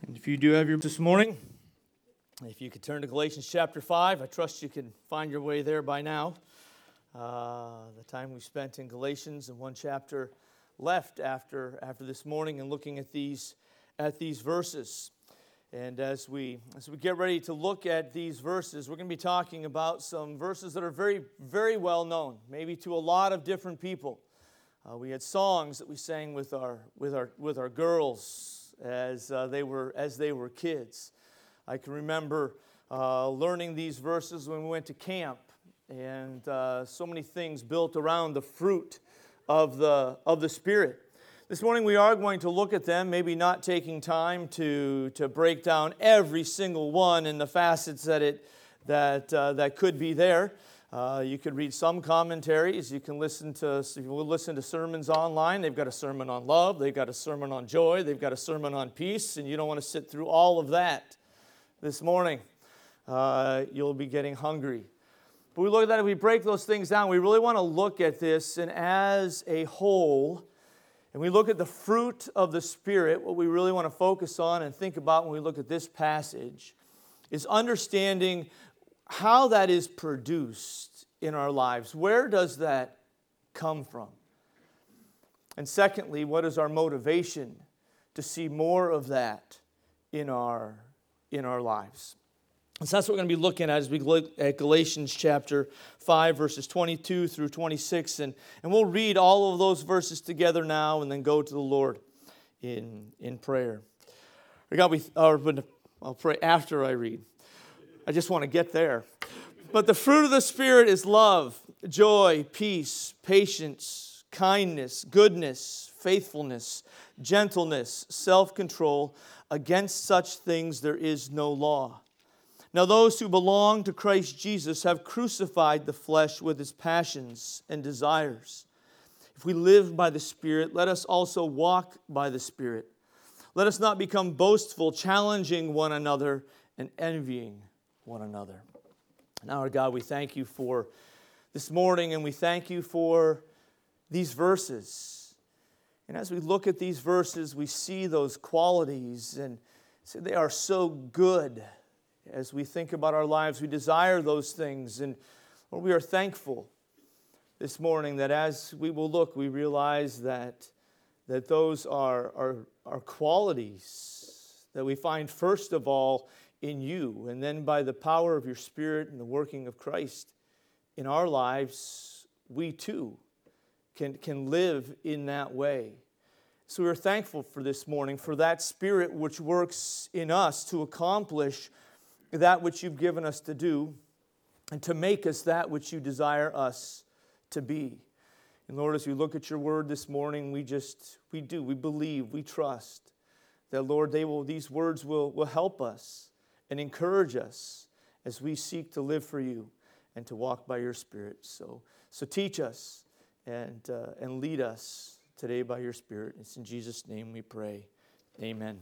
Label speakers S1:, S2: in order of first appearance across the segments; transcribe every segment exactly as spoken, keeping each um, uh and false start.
S1: If you do have your this morning, if you could turn to Galatians chapter five, I trust you can find your way there by now. Uh, the time we spent in Galatians and one chapter left after after this morning and looking at these at these verses. And as we as we get ready to look at these verses, we're going to be talking about some verses that are very very well known, maybe to a lot of different people. Uh, we had songs that we sang with our with our with our girls as uh, they were as they were kids. I can remember uh, learning these verses when we went to camp, and uh, so many things built around the fruit of the of the Spirit. This morning we are going to look at them, maybe not taking time to to break down every single one and the facets that it that uh, that could be there. Uh, you could read some commentaries. You can listen to, if you will listen to sermons online. They've got a sermon on love. They've got a sermon on joy. They've got a sermon on peace. And you don't want to sit through all of that this morning. Uh, you'll be getting hungry. But we look at that, if we break those things down, we really want to look at this and as a whole. And we look at the fruit of the Spirit. What we really want to focus on and think about when we look at this passage is understanding how that is produced in our lives. Where does that come from? And secondly, what is our motivation to see more of that in our, in our lives? And so that's what we're going to be looking at as we look at Galatians chapter five, verses twenty-two through twenty-six. And, and we'll read all of those verses together now and then go to the Lord in, in prayer. God, we, or, I'll pray after I read. I just want to get there. But the fruit of the Spirit is love, joy, peace, patience, kindness, goodness, faithfulness, gentleness, self-control. Against such things there is no law. Now those who belong to Christ Jesus have crucified the flesh with its passions and desires. If we live by the Spirit, let us also walk by the Spirit. Let us not become boastful, challenging one another and envying one another. Now, our God, we thank you for this morning, and we thank you for these verses. And as we look at these verses, we see those qualities, and say they are so good. As we think about our lives, we desire those things, and Lord, we are thankful this morning that as we will look, we realize that, that those are, are, are qualities that we find first of all in you, and then by the power of your Spirit and the working of Christ in our lives, we too can, can live in that way. So we're thankful for this morning, for that Spirit which works in us to accomplish that which you've given us to do and to make us that which you desire us to be. And Lord, as we look at your word this morning, we just, we do, we believe, we trust that, Lord, they will, these words will, will help us and encourage us as we seek to live for you and to walk by your Spirit. So, so teach us and, uh, and lead us today by your Spirit. It's in Jesus' name we pray. Amen.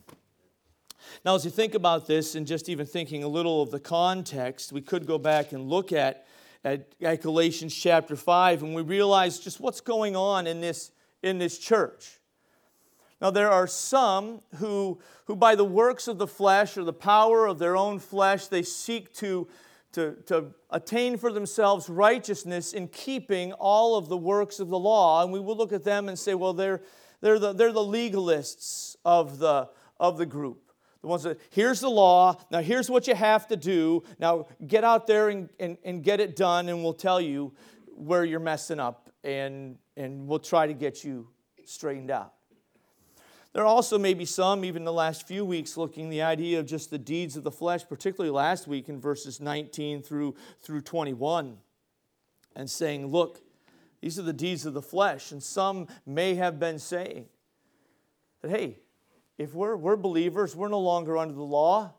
S1: Now, as you think about this and just even thinking a little of the context, we could go back and look at, at, at Galatians chapter five, and we realize just what's going on in this, in this church. Now, there are some who, who by the works of the flesh or the power of their own flesh, they seek to, to, to attain for themselves righteousness in keeping all of the works of the law. And we will look at them and say, well, they're, they're, the, they're the legalists of the, of the group. The ones that, here's the law, now here's what you have to do, now get out there and, and, and get it done, and we'll tell you where you're messing up, and, and we'll try to get you straightened out. There are also maybe some, even in the last few weeks, looking at the idea of just the deeds of the flesh, particularly last week in verses nineteen through, through twenty-one, and saying, look, these are the deeds of the flesh. And some may have been saying that, hey, if we're, we're believers, we're no longer under the law.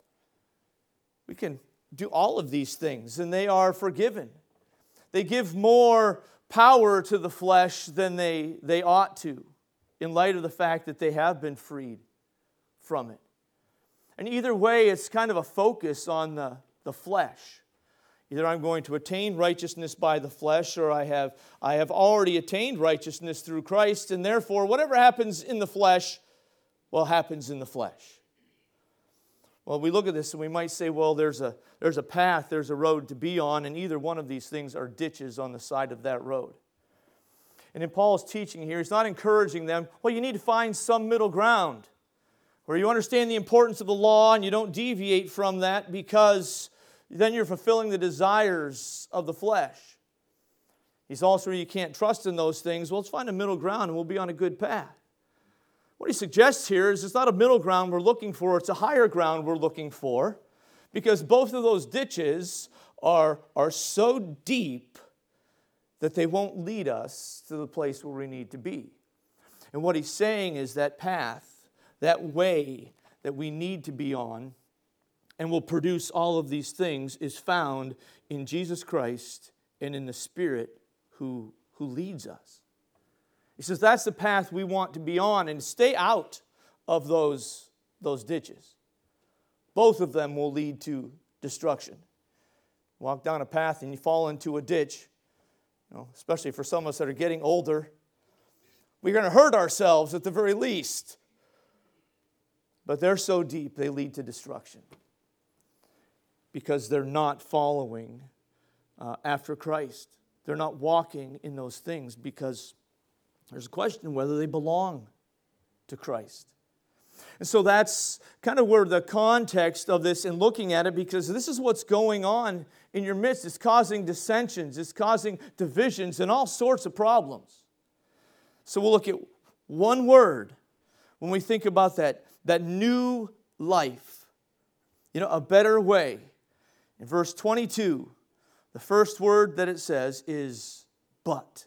S1: We can do all of these things, and they are forgiven. They give more power to the flesh than they, they ought to, in light of the fact that they have been freed from it. And either way, it's kind of a focus on the, the flesh. Either I'm going to attain righteousness by the flesh, or I have, I have already attained righteousness through Christ, and therefore whatever happens in the flesh, well, happens in the flesh. Well, we look at this and we might say, well, there's a, there's a path, there's a road to be on, and either one of these things are ditches on the side of that road. And in Paul's teaching here, he's not encouraging them, well, you need to find some middle ground where you understand the importance of the law and you don't deviate from that, because then you're fulfilling the desires of the flesh. He's also, you can't trust in those things. Well, let's find a middle ground and we'll be on a good path. What he suggests here is it's not a middle ground we're looking for, it's a higher ground we're looking for, because both of those ditches are, are so deep that they won't lead us to the place where we need to be. And what he's saying is that path, that way that we need to be on and will produce all of these things, is found in Jesus Christ and in the Spirit who, who leads us. He says that's the path we want to be on, and stay out of those, those ditches. Both of them will lead to destruction. Walk down a path and you fall into a ditch, you know, especially for some of us that are getting older, we're going to hurt ourselves at the very least. But they're so deep, they lead to destruction, because they're not following uh, after Christ. They're not walking in those things, because there's a question whether they belong to Christ. And so that's kind of where the context of this, in looking at it, because this is what's going on in your midst. It's causing dissensions, it's causing divisions and all sorts of problems. So we'll look at one word when we think about that, that new life, you know, a better way. In verse twenty-two, the first word that it says is but.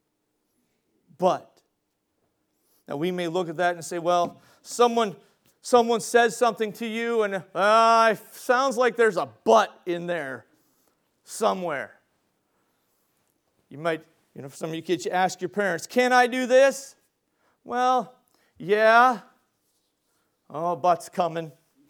S1: But. Now we may look at that and say, well, someone, someone says something to you and uh, it sounds like there's a but in there somewhere. You might, you know, for some of you kids, you ask your parents, can I do this? Well, yeah. Oh, but's coming.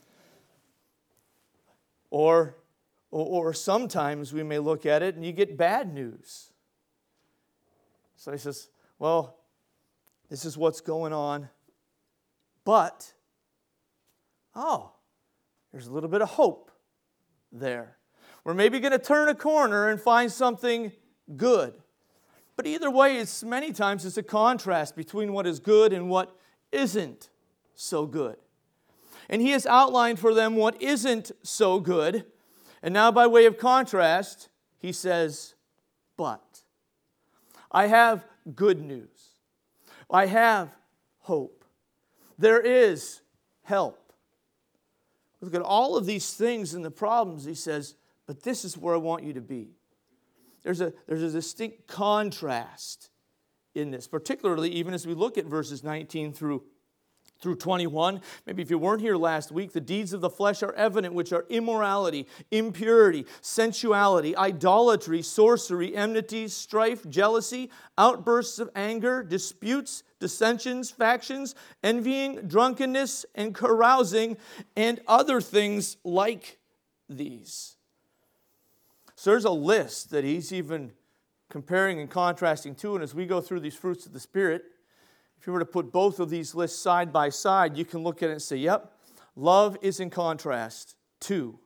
S1: Or, or, or sometimes we may look at it and you get bad news. So he says, well, this is what's going on, but, oh, there's a little bit of hope there. We're maybe going to turn a corner and find something good. But either way, it's many times it's a contrast between what is good and what isn't so good. And he has outlined for them what isn't so good. And now by way of contrast, he says, but I have good news. I have hope. There is help. Look at all of these things and the problems. He says, but this is where I want you to be. There's a, there's a distinct contrast in this, particularly even as we look at verses nineteen through through twenty-one. Maybe if you weren't here last week, the deeds of the flesh are evident, which are immorality, impurity, sensuality, idolatry, sorcery, enmity, strife, jealousy, outbursts of anger, disputes, dissensions, factions, envying, drunkenness, and carousing, and other things like these. So there's a list that he's even comparing and contrasting to, and as we go through these fruits of the Spirit, if you were to put both of these lists side by side, you can look at it and say, yep, love is in contrast to.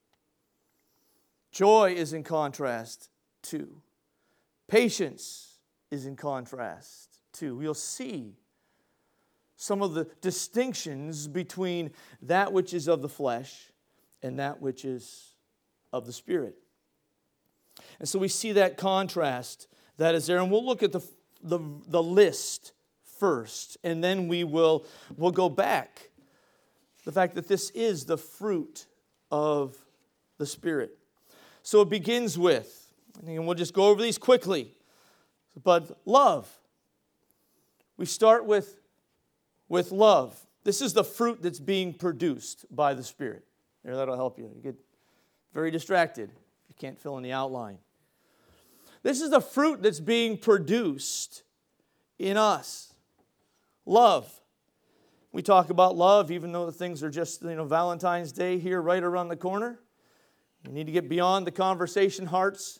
S1: Joy is in contrast to. Patience is in contrast to. You'll see some of the distinctions between that which is of the flesh and that which is of the Spirit. And so we see that contrast that is there, and we'll look at the, the, the list first, and then we will we'll go back. The fact that this is the fruit of the Spirit. So it begins with, and we'll just go over these quickly, but love. We start with, with love. This is the fruit that's being produced by the Spirit. There, that'll help you. You get very distracted if you can't fill in the outline. This is the fruit that's being produced in us. Love. We talk about love, even though the things are just, you know, Valentine's Day here right around the corner. We need to get beyond the conversation hearts.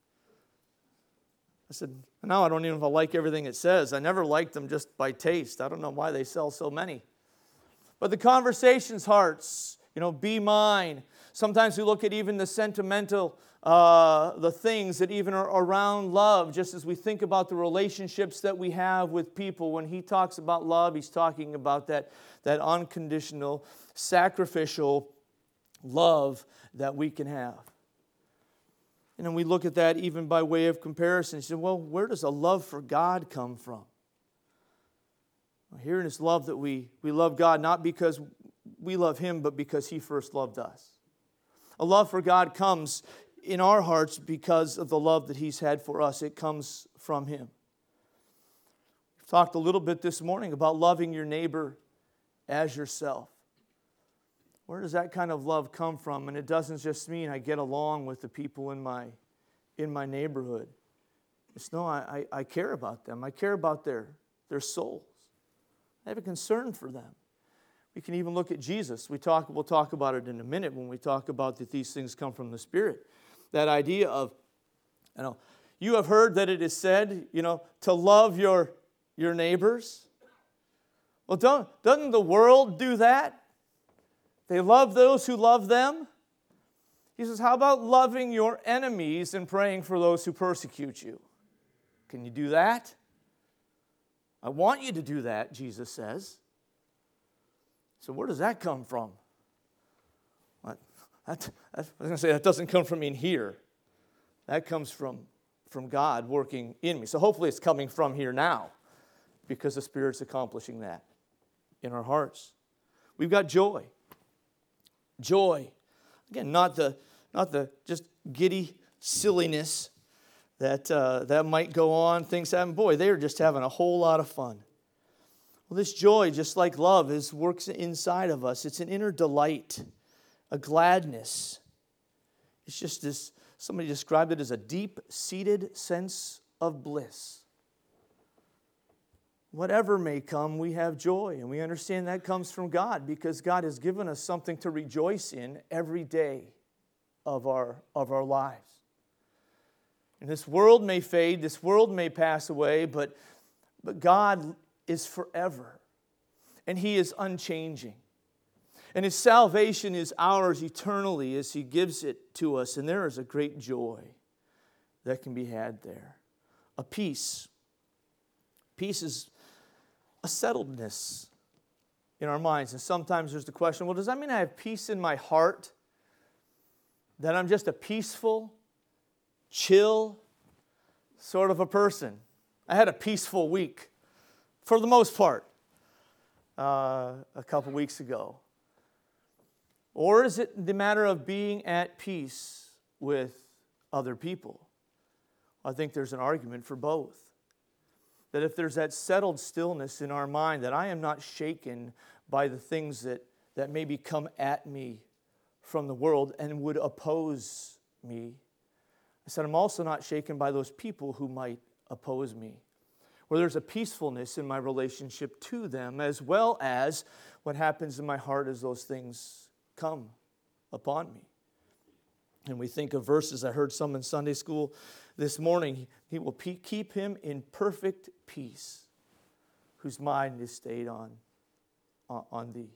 S1: I said, now I don't even know if I like everything it says. I never liked them just by taste. I don't know why they sell so many. But the conversations hearts You know, be mine. Sometimes we look at even the sentimental, uh, the things that even are around love, just as we think about the relationships that we have with people. When he talks about love, he's talking about that, that unconditional, sacrificial love that we can have. And then we look at that even by way of comparison. You say, well, where does a love for God come from? Well, here in this love that we, we love God, not because we love Him, but because He first loved us. A love for God comes in our hearts because of the love that He's had for us. It comes from Him. We've talked a little bit this morning about loving your neighbor as yourself. Where does that kind of love come from? And it doesn't just mean I get along with the people in my, in my neighborhood. It's no, I, I, I care about them. I care about their, their souls. I have a concern for them. We can even look at Jesus. We talk, we'll talk about it in a minute when we talk about that these things come from the Spirit. That idea of, you know, you have heard that it is said, you know, to love your, your neighbors. Well, don't, doesn't the world do that? They love those who love them. He says, how about loving your enemies and praying for those who persecute you? Can you do that? I want you to do that, Jesus says. So where does that come from? What? That, that, I was going to say, that doesn't come from in here. That comes from, from God working in me. So hopefully it's coming from here now because the Spirit's accomplishing that in our hearts. We've got joy. Joy. Again, not the, not the just giddy silliness that, uh, that might go on. Things happen. Boy, they're just having a whole lot of fun. Well, this joy, just like love, is works inside of us. It's an inner delight, a gladness. It's just this, somebody described it as a deep-seated sense of bliss. Whatever may come, we have joy, and we understand that comes from God because God has given us something to rejoice in every day of our, of our lives. And this world may fade, this world may pass away, but, but God is forever, and He is unchanging. And His salvation is ours eternally as He gives it to us, and there is a great joy that can be had there. A peace. Peace is a settledness in our minds. And sometimes there's the question, well, does that mean I have peace in my heart? That I'm just a peaceful, chill sort of a person? I had a peaceful week, for the most part, uh, a couple weeks ago. Or is it the matter of being at peace with other people? I think there's an argument for both. That if there's that settled stillness in our mind, that I am not shaken by the things that, that maybe come at me from the world and would oppose me. I said, I'm also not shaken by those people who might oppose me. Where there's a peacefulness in my relationship to them, as well as what happens in my heart as those things come upon me. And we think of verses, I heard some in Sunday school this morning, He will keep him in perfect peace, whose mind is stayed on, on, on thee.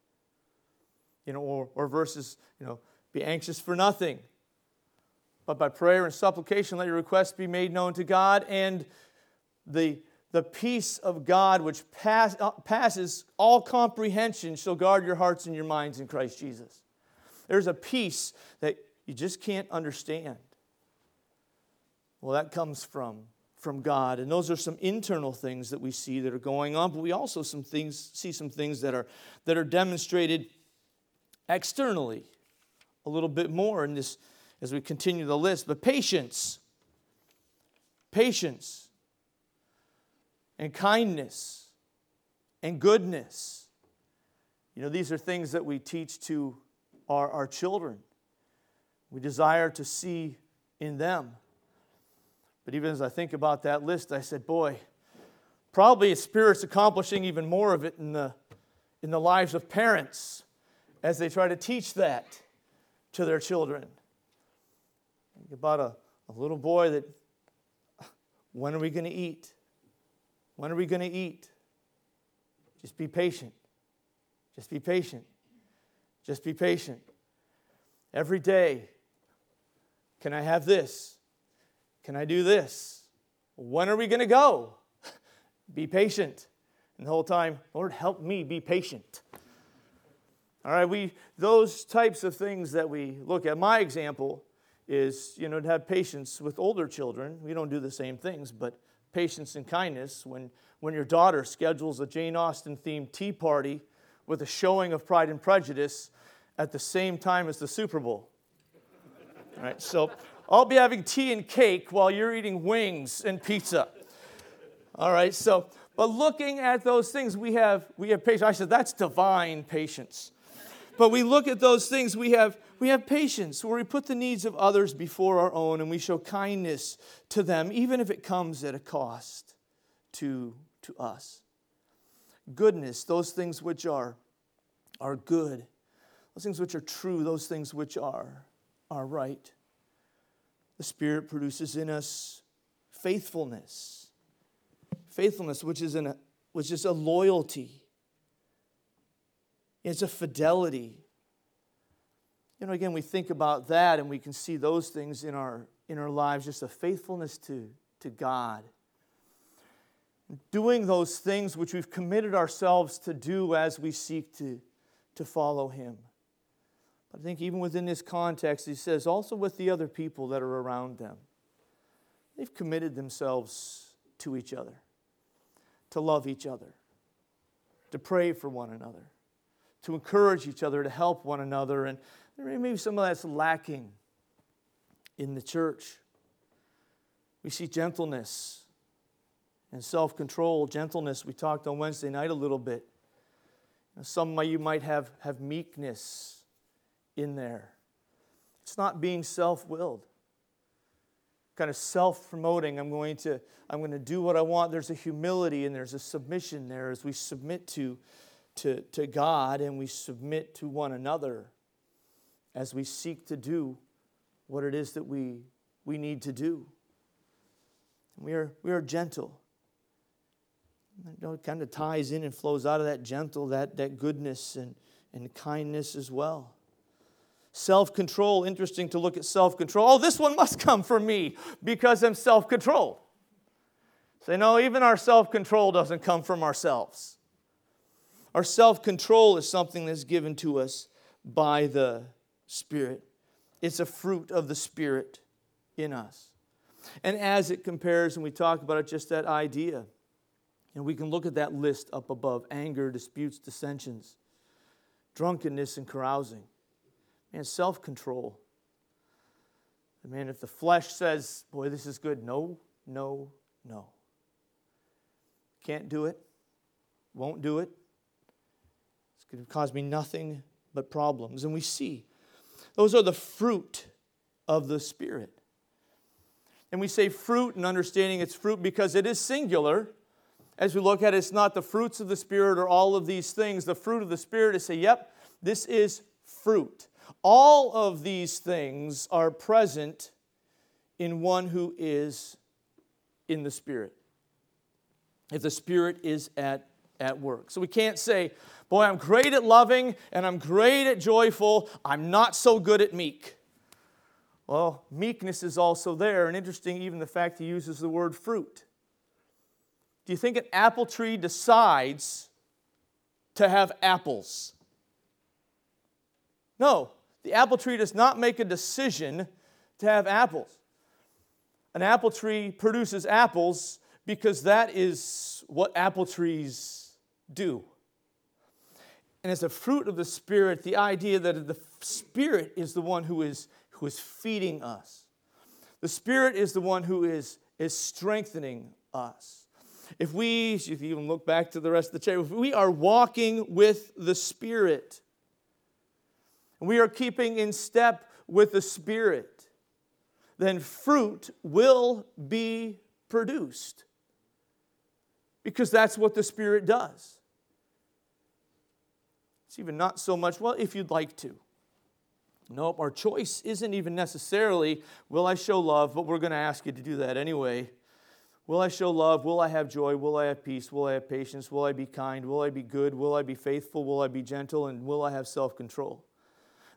S1: You know, or, or verses, you know, be anxious for nothing, but by prayer and supplication let your requests be made known to God, and the, the peace of God which pass, uh, passes all comprehension shall guard your hearts and your minds in Christ Jesus. There's a peace that you just can't understand. Well, that comes from, from God. And those are some internal things that we see that are going on. But we also some things, see some things that are, that are demonstrated externally a little bit more in this as we continue the list. But patience. Patience. And kindness. And goodness. You know, these are things that we teach to our, our children. We desire to see in them. But even as I think about that list, I said, boy, probably Spirit's accomplishing even more of it in the, in the lives of parents as they try to teach that to their children. Think about a, a little boy that, when are we going to eat? When are we going to eat? Just be patient. Just be patient. Just be patient. Every day, can I have this? Can I do this? When are we going to go? Be patient. And the whole time, Lord, help me be patient. All right, we those types of things that we look at. My example is, you know, to have patience with older children. We don't do the same things, but patience and kindness. When, when your daughter schedules a Jane Austen-themed tea party with a showing of Pride and Prejudice at the same time as the Super Bowl. All right, so I'll be having tea and cake while you're eating wings and pizza. All right, so, but looking at those things, we have we have patience. I said, that's divine patience. But we look at those things, we have we have patience, where we put the needs of others before our own, and we show kindness to them, even if it comes at a cost to, to us. Goodness, those things which are, are good, those things which are true, those things which are, are right. The Spirit produces in us faithfulness. Faithfulness, which is, an, which is a loyalty. It's a fidelity. You know, again, we think about that and we can see those things in our in our lives, just a faithfulness to, to God. Doing those things which we've committed ourselves to do as we seek to, to follow Him. But I think even within this context, he says, also with the other people that are around them, they've committed themselves to each other, to love each other, to pray for one another, to encourage each other, to help one another. And maybe some of that's lacking in the church. We see gentleness and self-control. Gentleness, we talked on Wednesday night a little bit. Some of you might have, have meekness in there. It's not being self-willed. Kind of self-promoting. I'm going to, I'm going to do what I want. There's a humility and there's a submission there as we submit to To, to God, and we submit to one another as we seek to do what it is that we, we need to do. We are, we are gentle. You know, it kind of ties in and flows out of that gentle, that, that goodness and, and kindness as well. Self-control, interesting to look at self-control. Oh, this one must come from me because I'm self-controlled. Say, no, even our self-control doesn't come from ourselves. Our self-control is something that's given to us by the Spirit. It's a fruit of the Spirit in us. And as it compares, and we talk about it, just that idea, and we can look at that list up above: anger, disputes, dissensions, drunkenness, and carousing. Man, self-control. Man, if the flesh says, boy, this is good, no, no, no. Can't do it, won't do it. It's going to cause me nothing but problems. And we see those are the fruit of the Spirit. And we say fruit and understanding it's fruit because it is singular. As we look at it, it's not the fruits of the Spirit or all of these things. The fruit of the Spirit is say, yep, this is fruit. All of these things are present in one who is in the Spirit. If the Spirit is at, at work. So we can't say, boy, I'm great at loving and I'm great at joyful. I'm not so good at meek. Well, meekness is also there. And interesting, even the fact he uses the word fruit. Do you think an apple tree decides to have apples? No. The apple tree does not make a decision to have apples. An apple tree produces apples because that is what apple trees do. And as a fruit of the Spirit, the idea that the Spirit is the one who is, who is feeding us. The Spirit is the one who is, is strengthening us. If we, if you even look back to the rest of the chapter, if we are walking with the Spirit, and we are keeping in step with the Spirit, then fruit will be produced. Because that's what the Spirit does. It's even not so much, well, if you'd like to. Nope, our choice isn't even necessarily, will I show love, but we're going to ask you to do that anyway. Will I show love? Will I have joy? Will I have peace? Will I have patience? Will I be kind? Will I be good? Will I be faithful? Will I be gentle? And will I have self-control?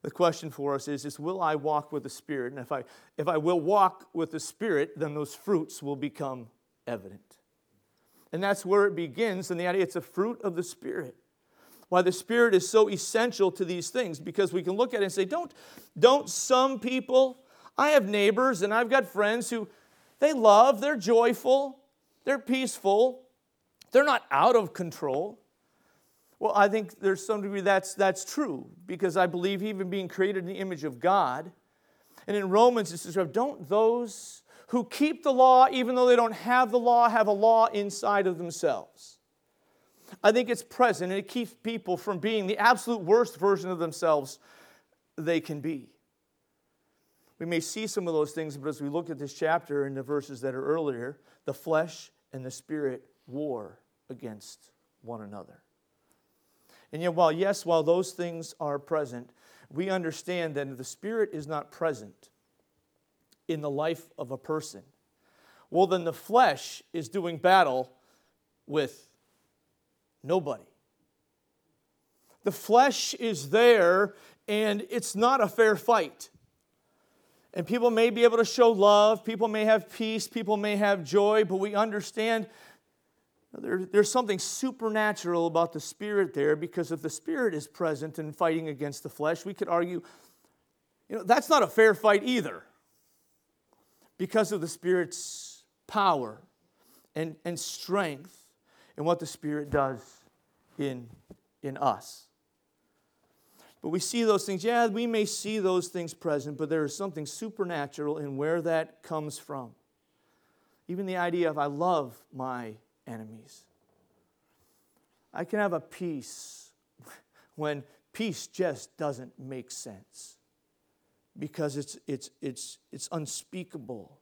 S1: The question for us is, is will I walk with the Spirit? And if I, if I will walk with the Spirit, then those fruits will become evident. And that's where it begins, and the idea it's a fruit of the Spirit. Why the Spirit is so essential to these things, because we can look at it and say, don't, don't some people, I have neighbors and I've got friends who, they love, they're joyful, they're peaceful, they're not out of control. Well, I think there's some degree that's, that's true, because I believe even being created in the image of God, and in Romans it says, don't those who keep the law, even though they don't have the law, have a law inside of themselves. I think it's present, and it keeps people from being the absolute worst version of themselves they can be. We may see some of those things, but as we look at this chapter and the verses that are earlier, the flesh and the Spirit war against one another. And yet, while yes, while those things are present, we understand that if the Spirit is not present in the life of a person, well, then the flesh is doing battle with nobody. The flesh is there, and it's not a fair fight. And people may be able to show love, people may have peace, people may have joy, but we understand there, there's something supernatural about the Spirit there, because if the Spirit is present and fighting against the flesh, we could argue, you know, that's not a fair fight either, because of the Spirit's power and, and strength and what the Spirit does in, in us. But we see those things. Yeah, we may see those things present, but there is something supernatural in where that comes from. Even the idea of I love my enemies. I can have a peace when peace just doesn't make sense, because it's it's it's it's unspeakable.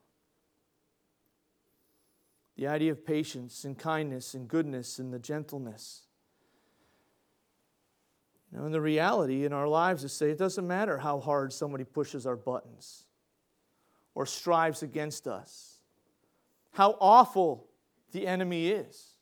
S1: The idea of patience and kindness and goodness and the gentleness. You know, and the reality in our lives is, say, it doesn't matter how hard somebody pushes our buttons or strives against us, how awful the enemy is.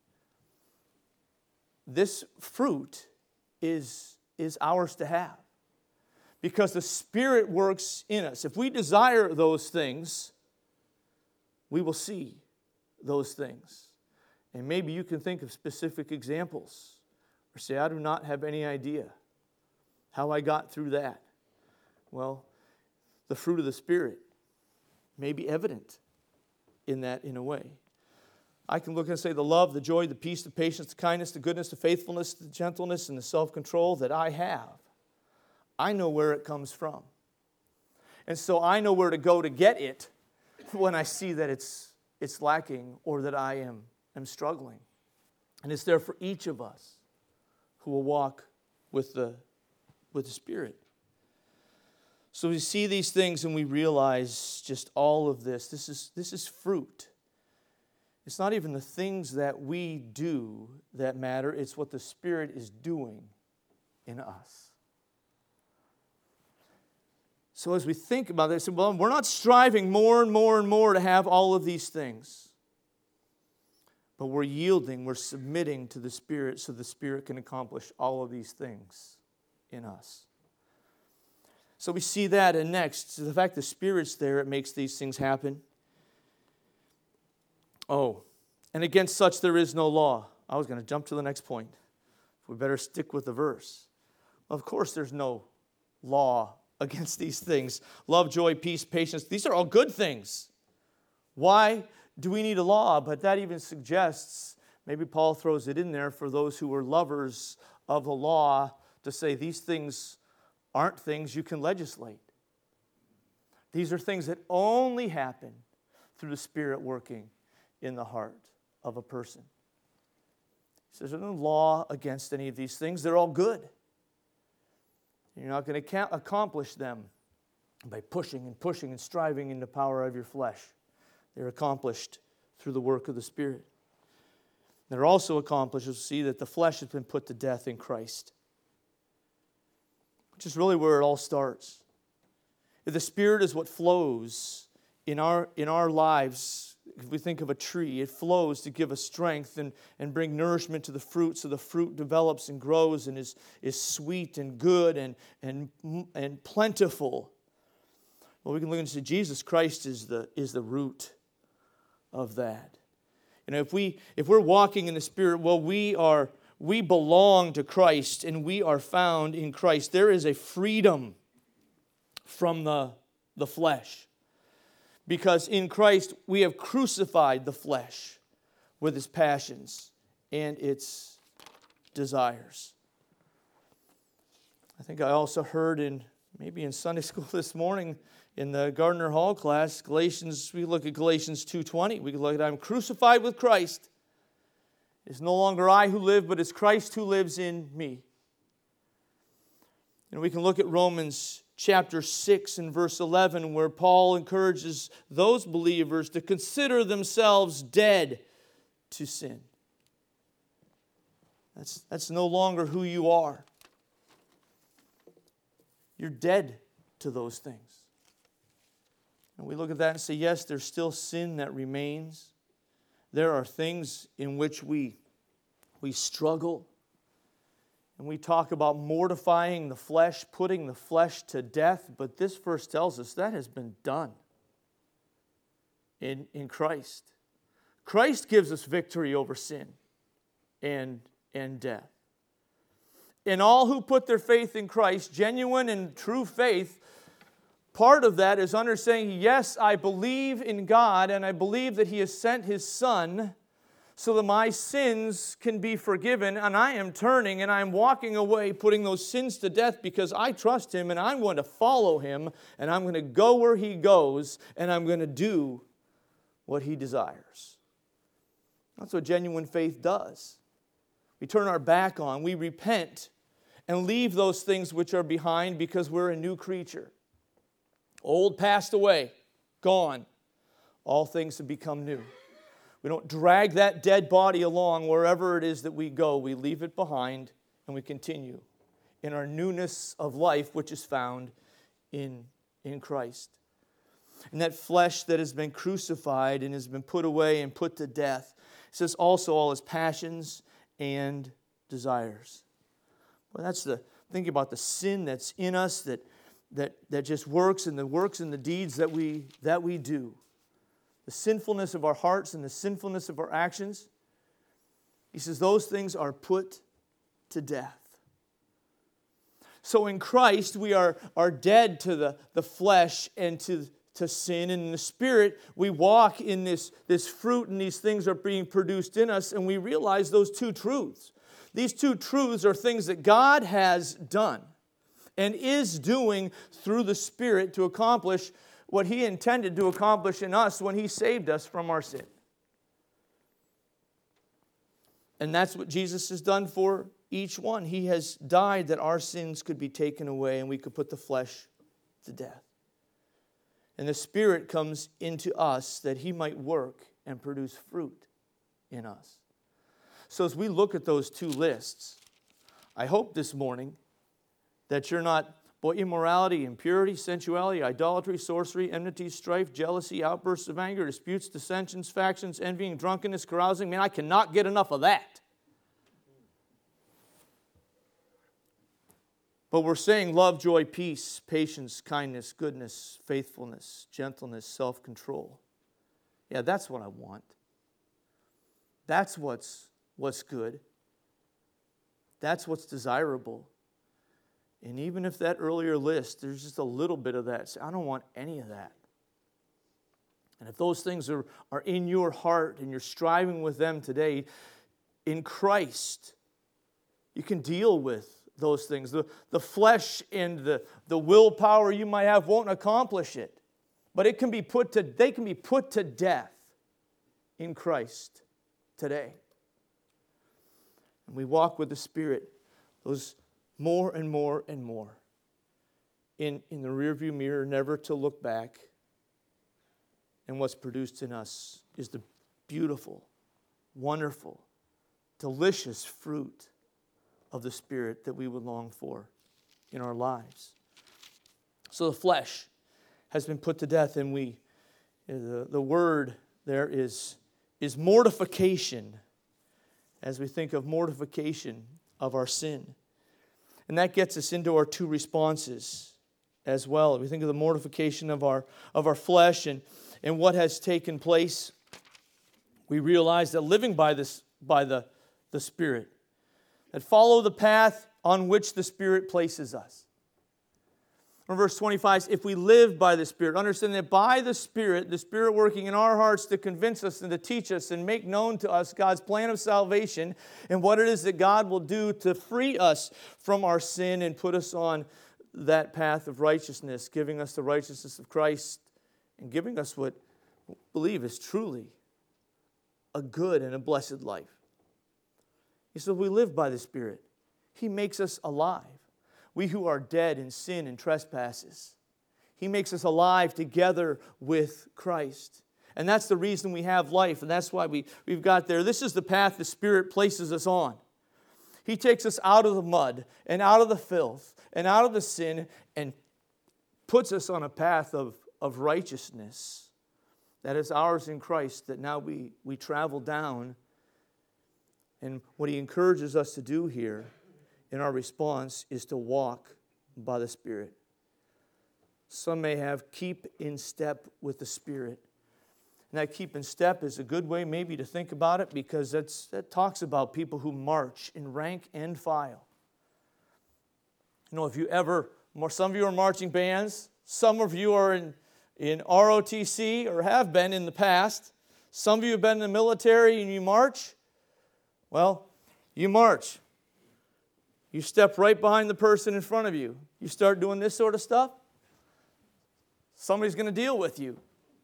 S1: This fruit is, is ours to have, because the Spirit works in us. If we desire those things, we will see those things. And maybe you can think of specific examples, or say, I do not have any idea how I got through that. Well, the fruit of the Spirit may be evident in that in a way. I can look and say the love, the joy, the peace, the patience, the kindness, the goodness, the faithfulness, the gentleness, and the self-control that I have. I know where it comes from. And so I know where to go to get it when I see that it's, it's lacking, or that I am, am struggling. And it's there for each of us who will walk with the, with the Spirit. So we see these things and we realize just all of this. This is, this is fruit. It's not even the things that we do that matter. It's what the Spirit is doing in us. So as we think about this, well, we're not striving more and more and more to have all of these things. But we're yielding, we're submitting to the Spirit so the Spirit can accomplish all of these things in us. So we see that, and next, the fact the Spirit's there, it makes these things happen. Oh, and against such there is no law. I was going to jump to the next point. We better stick with the verse. Of course there's no law against these things. Love, joy, peace, patience. These are all good things. Why do we need a law? But that even suggests, maybe Paul throws it in there for those who are lovers of the law, to say these things aren't things you can legislate. These are things that only happen through the Spirit working in the heart of a person. He says there's no law against any of these things. They're all good. You're not going to accomplish them by pushing and pushing and striving in the power of your flesh. They're accomplished through the work of the Spirit. They're also accomplished, as we see, that the flesh has been put to death in Christ, which is really where it all starts. If the Spirit is what flows in our, in our lives if we think of a tree, it flows to give us strength and, and bring nourishment to the fruit, so the fruit develops and grows and is, is sweet and good and, and, and plentiful. Well, we can look and see Jesus Christ is the, is the root of that. You know, if we if we're walking in the Spirit, well, we are we belong to Christ and we are found in Christ. There is a freedom from the, the flesh. Because in Christ we have crucified the flesh with its passions and its desires. I think I also heard in maybe in Sunday school this morning in the Gardner Hall class, Galatians, we look at Galatians two twenty. We can look at, I'm crucified with Christ. It's no longer I who live, but it's Christ who lives in me. And we can look at Romans chapter six and verse eleven, where Paul encourages those believers to consider themselves dead to sin. That's, that's no longer who you are. You're dead to those things. And we look at that and say, yes, there's still sin that remains. There are things in which we, we struggle. And we talk about mortifying the flesh, putting the flesh to death. But this verse tells us that has been done in, in Christ. Christ gives us victory over sin and, and death. And all who put their faith in Christ, genuine and true faith, part of that is understanding, yes, I believe in God and I believe that He has sent His Son so that my sins can be forgiven, and I am turning and I'm walking away putting those sins to death because I trust Him and I'm going to follow Him and I'm going to go where He goes and I'm going to do what He desires. That's what genuine faith does. We turn our back on, we repent and leave those things which are behind because we're a new creature. Old passed away, gone. All things have become new. We don't drag that dead body along wherever it is that we go. We leave it behind and we continue in our newness of life, which is found in, in Christ. And that flesh that has been crucified and has been put away and put to death, it says also all his passions and desires. Well, that's the think about the sin that's in us that that that just works and the works and the deeds that we that we do. The sinfulness of our hearts and the sinfulness of our actions. He says those things are put to death. So in Christ we are, are dead to the, the flesh and to, to sin. And in the Spirit we walk in this, this fruit and these things are being produced in us, and we realize those two truths. These two truths are things that God has done and is doing through the Spirit to accomplish what He intended to accomplish in us when He saved us from our sin. And that's what Jesus has done for each one. He has died that our sins could be taken away and we could put the flesh to death. And the Spirit comes into us that He might work and produce fruit in us. So as we look at those two lists, I hope this morning that you're not, boy, immorality, impurity, sensuality, idolatry, sorcery, enmity, strife, jealousy, outbursts of anger, disputes, dissensions, factions, envying, drunkenness, carousing. Man, I cannot get enough of that. But we're saying love, joy, peace, patience, kindness, goodness, faithfulness, gentleness, self-control. Yeah, that's what I want. That's what's, what's good. That's what's desirable. And even if that earlier list, there's just a little bit of that. I don't want any of that. And if those things are, are in your heart and you're striving with them today, in Christ, you can deal with those things. The, the flesh and the, the willpower you might have won't accomplish it. But it can be put to, they can be put to death in Christ today. And we walk with the Spirit. Those more and more and more in, in the rearview mirror, never to look back. And what's produced in us is the beautiful, wonderful, delicious fruit of the Spirit that we would long for in our lives. So the flesh has been put to death, and we, the, the word there is, is mortification, as we think of mortification of our sin. And that gets us into our two responses as well. We think of the mortification of our, of our flesh and, and what has taken place. We realize that living by this, by the, the Spirit, that follow the path on which the Spirit places us. In verse twenty-five, if we live by the Spirit, understand that by the Spirit, the Spirit working in our hearts to convince us and to teach us and make known to us God's plan of salvation and what it is that God will do to free us from our sin and put us on that path of righteousness, giving us the righteousness of Christ and giving us what we believe is truly a good and a blessed life. He said, we live by the Spirit. He makes us alive. We who are dead in sin and trespasses. He makes us alive together with Christ. And that's the reason we have life, and that's why we, we've got there. This is the path the Spirit places us on. He takes us out of the mud and out of the filth and out of the sin and puts us on a path of, of righteousness that is ours in Christ, that now we, we travel down. And what He encourages us to do here in our response is to walk by the Spirit. Some may have keep in step with the Spirit. And that keep in step is a good way maybe to think about it, because that's, that talks about people who march in rank and file. You know, if you ever, some of you are marching bands, some of you are in, in R O T C or have been in the past. Some of you have been in the military and you march. Well, you march. You step right behind the person in front of you. You start doing this sort of stuff, somebody's going to deal with you.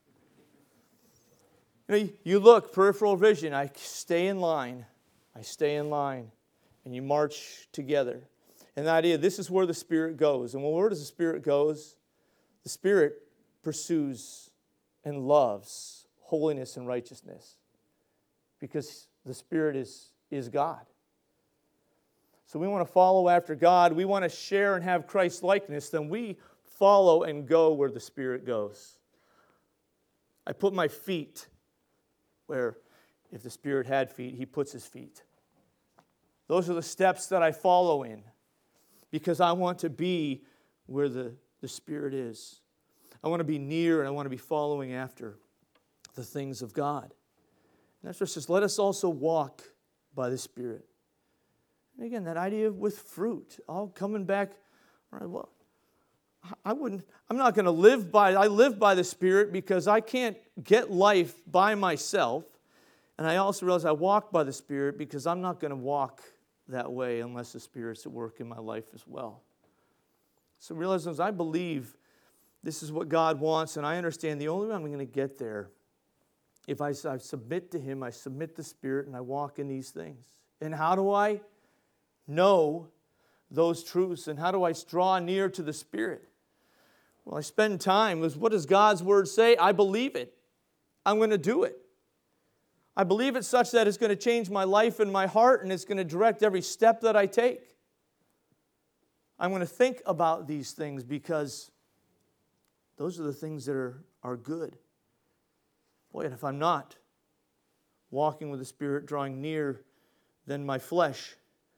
S1: You know, you look, peripheral vision, I stay in line. I stay in line. And you march together. And the idea, this is where the Spirit goes. And where does the Spirit goes? The Spirit pursues and loves holiness and righteousness. Because the Spirit is, is God. So we want to follow after God. We want to share and have Christ's likeness. Then we follow and go where the Spirit goes. I put my feet where, if the Spirit had feet, He puts His feet. Those are the steps that I follow in, because I want to be where the, the Spirit is. I want to be near and I want to be following after the things of God. And that's what it says, let us also walk by the Spirit. And again, that idea with fruit, all coming back, all right, well, I wouldn't, I'm not going to live by, I live by the Spirit because I can't get life by myself. And I also realize I walk by the Spirit because I'm not going to walk that way unless the Spirit's at work in my life as well. So realize as I believe this is what God wants, and I understand the only way I'm going to get there, if I, I submit to Him, I submit the Spirit, and I walk in these things. And how do I know those truths, and how do I draw near to the Spirit? Well, I spend time with what does God's Word say? I believe it. I'm going to do it. I believe it such that it's going to change my life and my heart, and it's going to direct every step that I take. I'm going to think about these things because those are the things that are, are good. Boy, and if I'm not walking with the Spirit, drawing near, then my flesh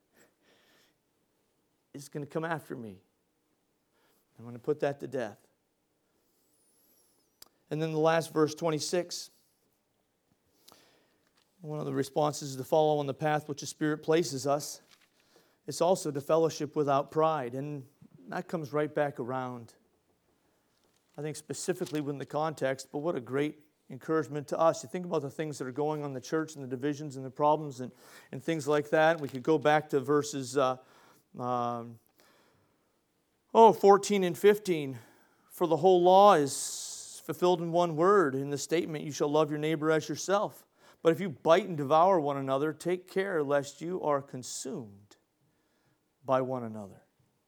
S1: is going to come after me. I'm going to put that to death. And then the last verse, twenty-six. One of the responses is to follow on the path which the Spirit places us. It's also to fellowship without pride. And that comes right back around. I think specifically within the context, but what a great encouragement to us. You think about the things that are going on in the church and the divisions and the problems and, and things like that. We could go back to verses uh, um, oh, fourteen and fifteen. For the whole law is fulfilled in one word, in the statement, you shall love your neighbor as yourself. But if you bite and devour one another, take care lest you are consumed by one another.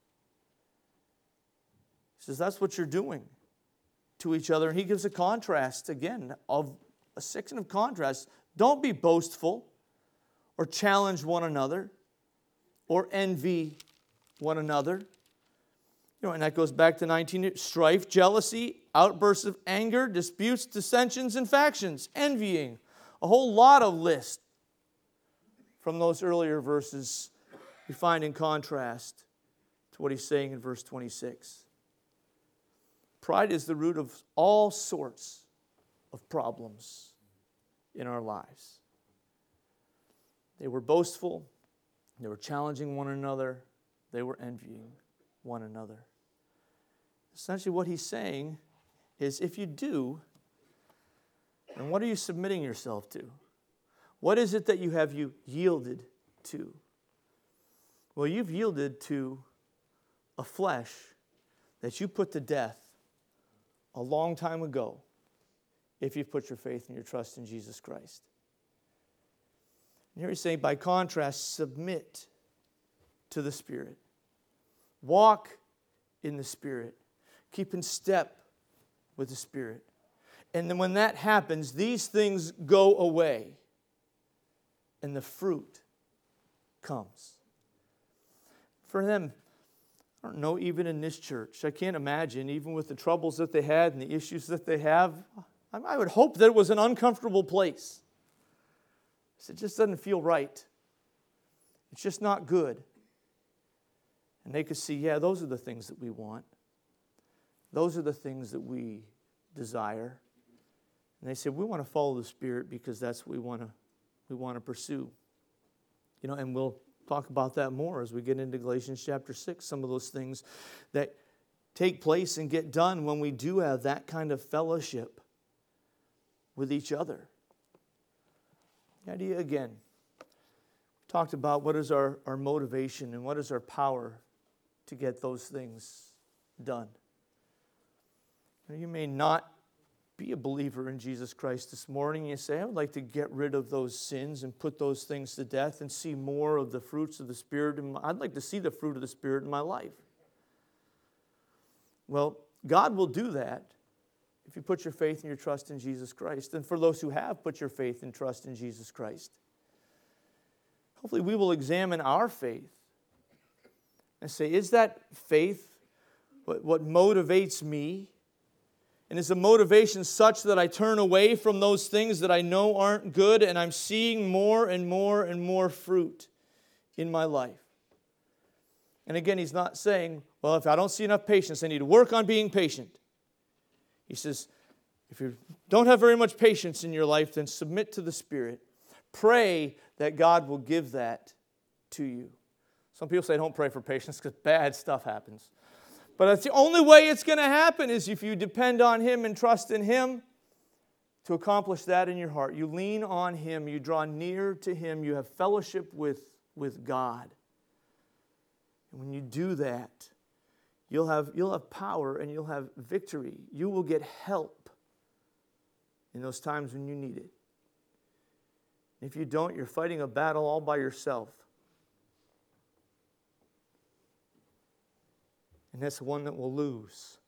S1: He says that's what you're doing to each other. And he gives a contrast, again, of a section of contrast. Don't be boastful or challenge one another or envy one another. You know, and that goes back to nineteen, strife, jealousy, outbursts of anger, disputes, dissensions, and factions, envying. A whole lot of lists from those earlier verses we find in contrast to what he's saying in verse twenty-six. Pride is the root of all sorts of problems in our lives. They were boastful, they were challenging one another, they were envying one another. Essentially what he's saying is, if you do, then what are you submitting yourself to? What is it that you have you yielded to? Well, you've yielded to a flesh that you put to death a long time ago if you put your faith and your trust in Jesus Christ. And here he's saying, by contrast, submit to the Spirit. Walk in the Spirit. Keep in step with the Spirit. And then when that happens, these things go away and the fruit comes. For them, I don't know, even in this church, I can't imagine, even with the troubles that they had and the issues that they have, I would hope that it was an uncomfortable place. It just doesn't feel right. It's just not good. And they could see, yeah, those are the things that we want. Those are the things that we desire. And they said, we want to follow the Spirit because that's what we want to we want to pursue. You know, and we'll talk about that more as we get into Galatians chapter six, some of those things that take place and get done when we do have that kind of fellowship with each other. The idea, again, talked about what is our, our motivation and what is our power to get those things done. You may not be a believer in Jesus Christ this morning. You say, I would like to get rid of those sins and put those things to death and see more of the fruits of the Spirit. In my, I'd like to see the fruit of the Spirit in my life. Well, God will do that if you put your faith and your trust in Jesus Christ. And for those who have put your faith and trust in Jesus Christ, hopefully we will examine our faith and say, is that faith what, what motivates me? And is the motivation such that I turn away from those things that I know aren't good and I'm seeing more and more and more fruit in my life? And again, he's not saying, well, if I don't see enough patience, I need to work on being patient. He says, if you don't have very much patience in your life, then submit to the Spirit. Pray that God will give that to you. Some people say don't pray for patience because bad stuff happens. But that's the only way it's going to happen is if you depend on Him and trust in Him to accomplish that in your heart. You lean on Him. You draw near to Him. You have fellowship with, with God. And when you do that, you'll have, you'll have power and you'll have victory. You will get help in those times when you need it. If you don't, you're fighting a battle all by yourself. And that's the one that will lose.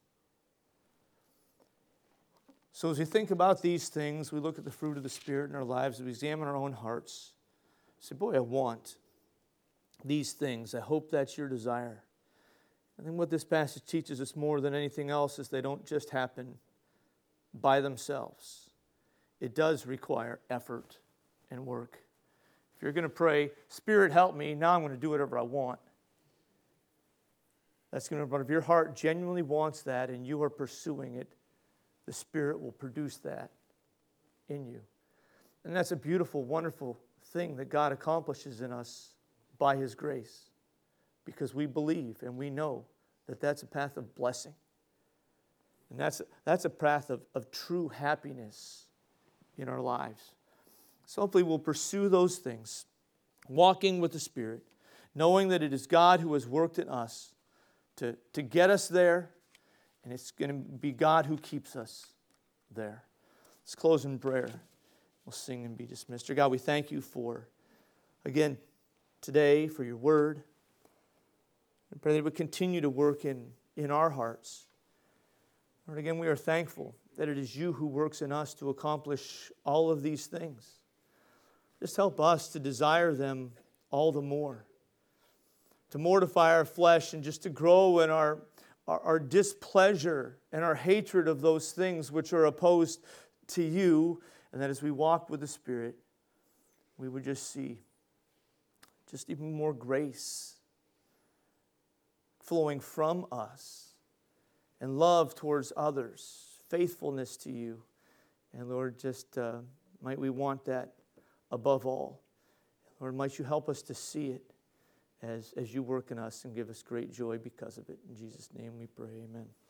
S1: So as we think about these things, we look at the fruit of the Spirit in our lives, we examine our own hearts. Say, boy, I want these things. I hope that's your desire. I think what this passage teaches us more than anything else is they don't just happen by themselves. It does require effort and work. If you're going to pray, Spirit, help me, now I'm going to do whatever I want. That's going to, but if your heart genuinely wants that and you are pursuing it, the Spirit will produce that in you. And that's a beautiful, wonderful thing that God accomplishes in us by His grace, because we believe and we know that that's a path of blessing. And that's a, that's a path of, of true happiness in our lives. So hopefully we'll pursue those things, walking with the Spirit, knowing that it is God who has worked in us to, to get us there, and it's going to be God who keeps us there. Let's close in prayer. We'll sing and be dismissed. Dear God, we thank you for, again, today, for your word. I pray that it would continue to work in, in our hearts. Lord, again, we are thankful that it is you who works in us to accomplish all of these things. Just help us to desire them all the more, to mortify our flesh and just to grow in our, our, our displeasure and our hatred of those things which are opposed to you, and that as we walk with the Spirit, we would just see just even more grace flowing from us, and love towards others, faithfulness to you. And Lord, just uh, might we want that above all. Lord, might you help us to see it as, as you work in us and give us great joy because of it. In Jesus' name we pray, amen.